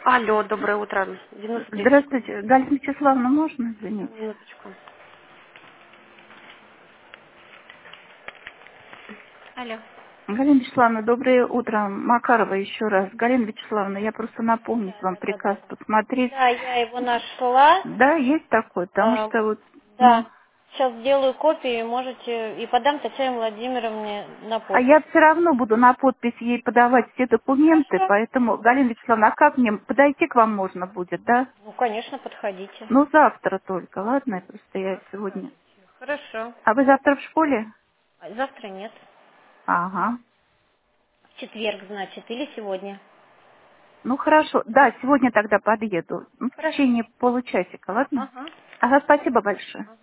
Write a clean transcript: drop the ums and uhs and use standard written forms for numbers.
Алло, доброе утро. 99 секунд. Здравствуйте, Галина Вячеславовна, можно, Сейчас, извините? минуточку. Алло. Галина Вячеславовна, доброе утро. Макарова еще раз. Галина Вячеславовна, я просто напомнить Да, вам да, да, приказ да, да. посмотреть. Да, я его нашла. Да, есть такой, потому А, что вот, ну, да, сейчас сделаю копию, можете и подам Татьяне Владимировне на а подпись. я все равно буду на подпись ей подавать все документы, Хорошо. поэтому, Галина Вячеславовна, а как мне подойти к вам можно будет, да? Ну, конечно, подходите. Ну, завтра только, ладно, просто я сегодня. Хорошо. А вы завтра в школе? А завтра нет. Ага. В четверг, значит, или сегодня. Ну хорошо, да, сегодня тогда подъеду. Ну, в Хорошо. течение получасика, ладно? Ага. Ага, спасибо большое.